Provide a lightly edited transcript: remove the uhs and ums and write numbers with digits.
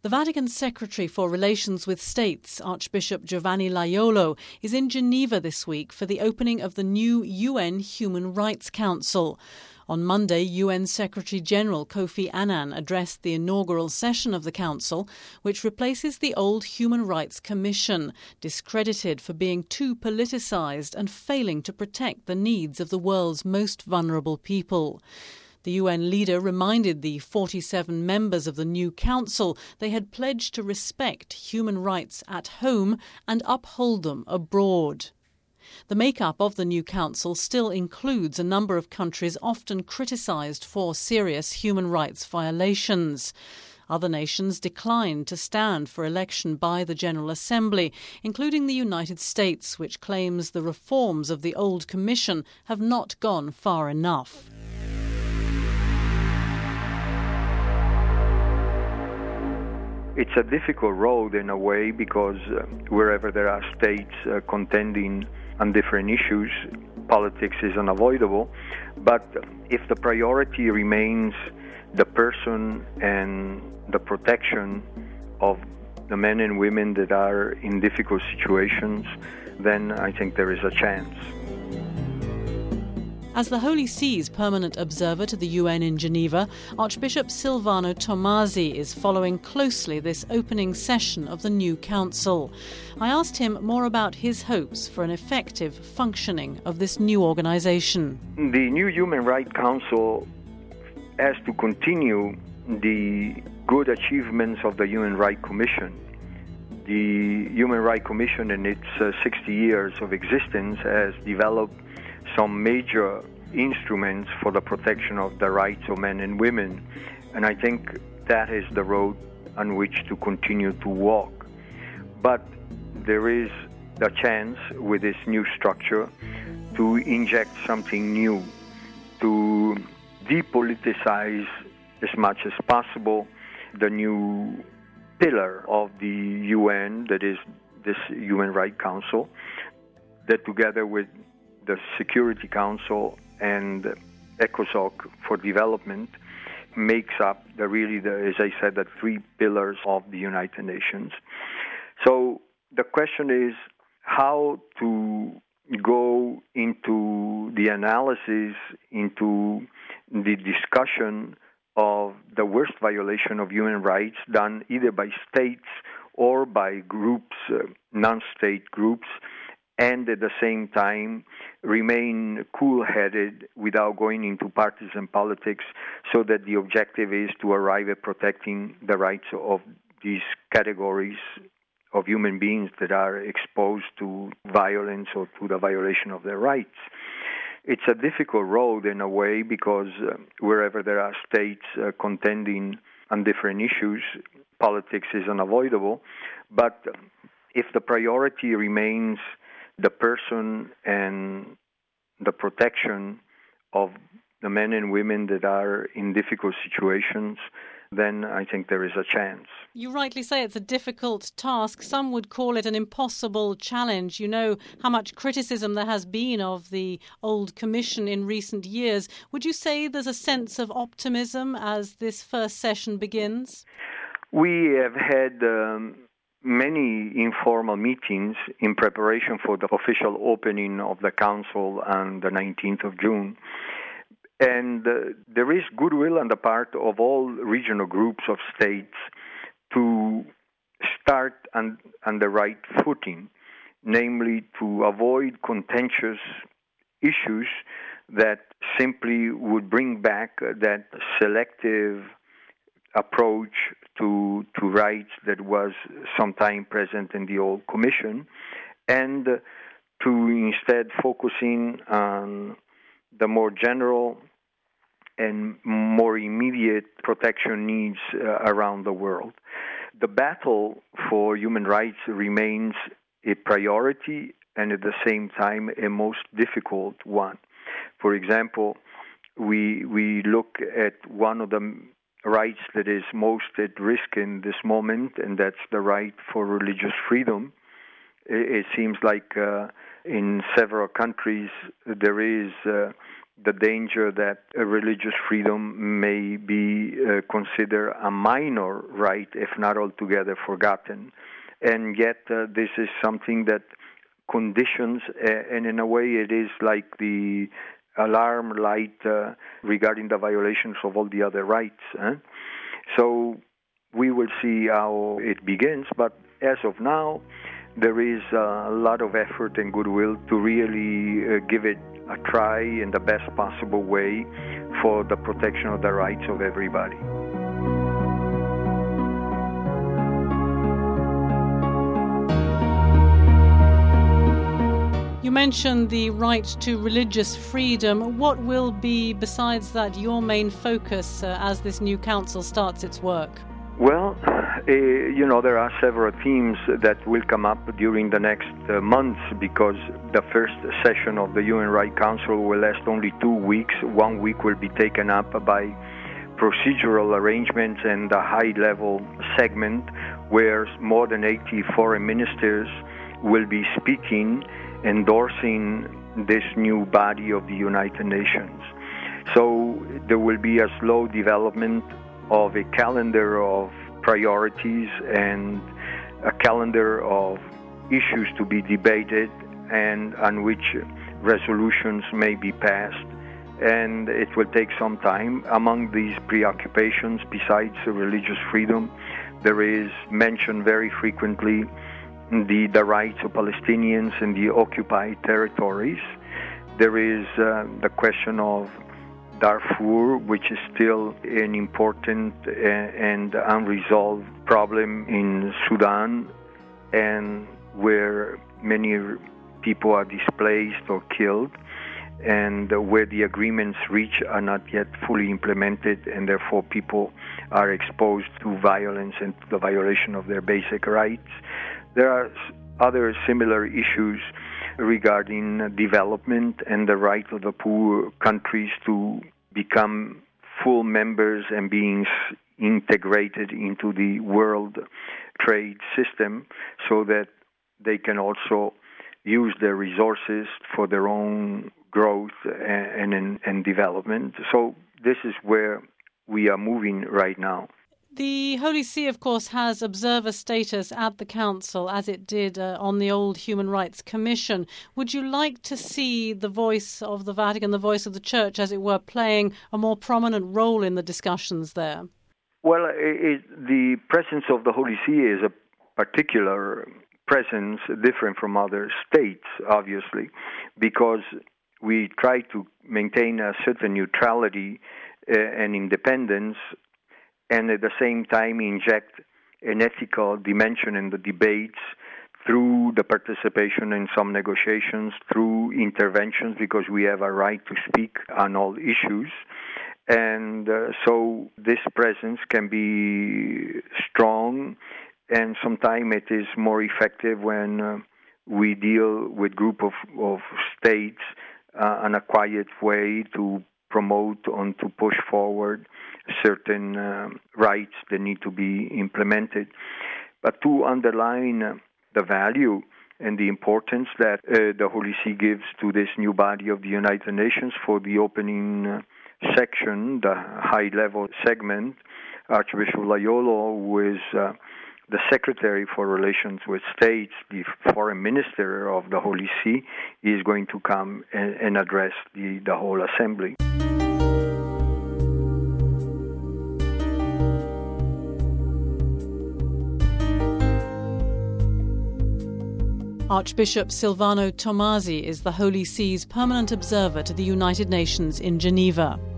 The Vatican's Secretary for Relations with States, Archbishop Giovanni Laiolo, is in Geneva this week for the opening of the new UN Human Rights Council. On Monday, UN Secretary-General Kofi Annan addressed the inaugural session of the Council, which replaces the old Human Rights Commission, discredited for being too politicised and failing to protect the needs of the world's most vulnerable people. The UN leader reminded the 47 members of the new council they had pledged to respect human rights at home and uphold them abroad. The makeup of the new council still includes a number of countries often criticised for serious human rights violations. Other nations declined to stand for election by the General Assembly, including the United States, which claims the reforms of the old Commission have not gone far enough. It's a difficult road in a way because wherever there are states contending on different issues, politics is unavoidable. But if the priority remains the person and the protection of the men and women that are in difficult situations, then I think there is a chance. As the Holy See's permanent observer to the UN in Geneva, Archbishop Silvano Tomasi is following closely this opening session of the new council. I asked him more about his hopes for an effective functioning of this new organisation. The new Human Rights Council has to continue the good achievements of the Human Rights Commission. The Human Rights Commission in its 60 years of existence has developed some major instruments for the protection of the rights of men and women. And I think that is the road on which to continue to walk. But there is a chance with this new structure to inject something new, to depoliticize as much as possible the new pillar of the UN, that is this Human Rights Council, that together with the Security Council and ECOSOC for development makes up as I said, the three pillars of the United Nations. So the question is how to go into the analysis, into the discussion of the worst violation of human rights done either by states or by groups, non-state groups, and at the same time remain cool-headed without going into partisan politics, so that the objective is to arrive at protecting the rights of these categories of human beings that are exposed to violence or to the violation of their rights. It's a difficult road in a way because wherever there are states contending on different issues, politics is unavoidable. But if the priority remains the person and the protection of the men and women that are in difficult situations, then I think there is a chance. You rightly say it's a difficult task. Some would call it an impossible challenge. You know how much criticism there has been of the old commission in recent years. Would you say there's a sense of optimism as this first session begins? We have had many informal meetings in preparation for the official opening of the Council on the 19th of June. And there is goodwill on the part of all regional groups of states to start on the right footing, namely to avoid contentious issues that simply would bring back that selective approach to rights that was sometime present in the old commission, and to instead focusing on the more general and more immediate protection needs around the world. The battle for human rights remains a priority and at the same time a most difficult one. For example, we look at one of the rights that is most at risk in this moment, and that's the right for religious freedom. It seems like in several countries there is the danger that religious freedom may be considered a minor right, if not altogether forgotten. And yet this is something that conditions, and in a way it is like the alarm light regarding the violations of all the other rights. So we will see how it begins, but as of now, there is a lot of effort and goodwill to really give it a try in the best possible way for the protection of the rights of everybody. You mentioned the right to religious freedom. What will be, besides that, your main focus as this new council starts its work? Well, there are several themes that will come up during the next months, because the first session of the Human Rights Council will last only 2 weeks. 1 week will be taken up by procedural arrangements and the high-level segment where more than 80 foreign ministers will be speaking, endorsing this new body of the United Nations. So there will be a slow development of a calendar of priorities and a calendar of issues to be debated and on which resolutions may be passed. And it will take some time. Among these preoccupations, besides religious freedom, there is mentioned very frequently the rights of Palestinians in the occupied territories. There is the question of Darfur, which is still an important and unresolved problem in Sudan, and where many people are displaced or killed, and where the agreements reached are not yet fully implemented, and therefore people are exposed to violence and to the violation of their basic rights. There are other similar issues regarding development and the right of the poor countries to become full members and being integrated into the world trade system so that they can also use their resources for their own growth and development. So this is where we are moving right now. The Holy See, of course, has observer status at the Council, as it did on the old Human Rights Commission. Would you like to see the voice of the Vatican, the voice of the Church, as it were, playing a more prominent role in the discussions there? Well, the presence of the Holy See is a particular presence, different from other states, obviously, because we try to maintain a certain neutrality and independence, and at the same time inject an ethical dimension in the debates through the participation in some negotiations, through interventions, because we have a right to speak on all issues. And so this presence can be strong, and sometimes it is more effective when we deal with group of states in a quiet way to promote and to push forward certain rights that need to be implemented. But to underline the value and the importance that the Holy See gives to this new body of the United Nations, for the opening section, the high-level segment, Archbishop Loyola, who is the Secretary for Relations with States, the Foreign Minister of the Holy See, is going to come and address the whole assembly. Archbishop Silvano Tomasi is the Holy See's permanent observer to the United Nations in Geneva.